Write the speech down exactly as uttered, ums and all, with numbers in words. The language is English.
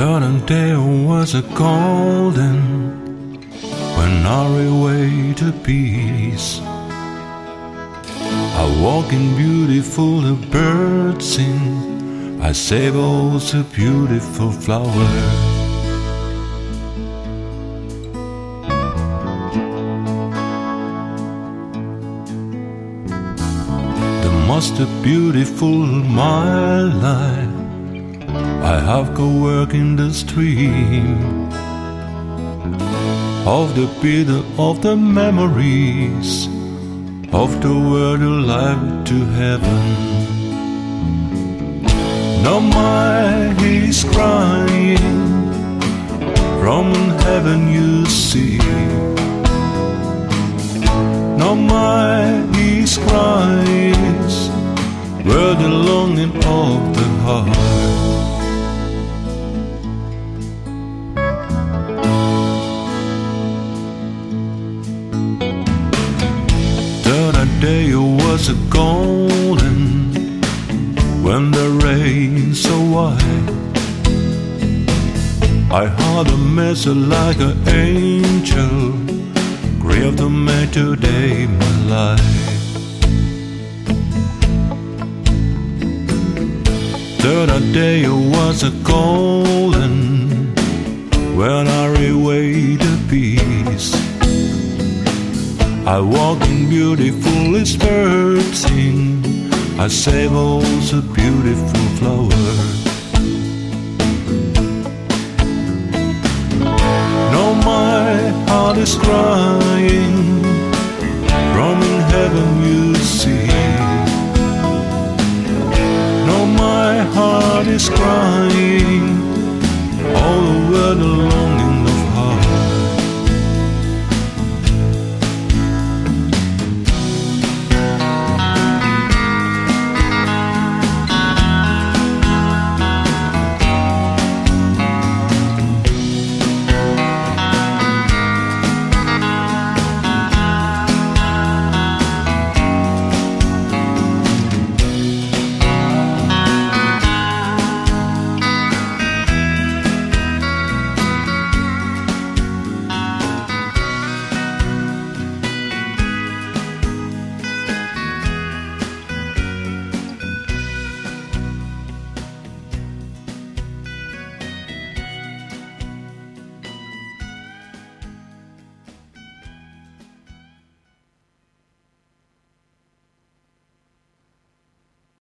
Certain day was a golden when our way to peace. I walk in beautiful, the birds sing. I save all the beautiful flowers. The most beautiful my life. I have go work in the stream of the beat of the memories of the world alive to heaven. Now my he's crying from heaven, you see. Now my he's crying where the longing of the heart. Day was a golden when the rain so white. I had a message like an angel, grieved to make today my life. Third day was a golden when I away the peace. I walk in beautiful, it's birds sing. I save all the beautiful flowers. Now my heart is crying from in heaven, you see. Now my heart is crying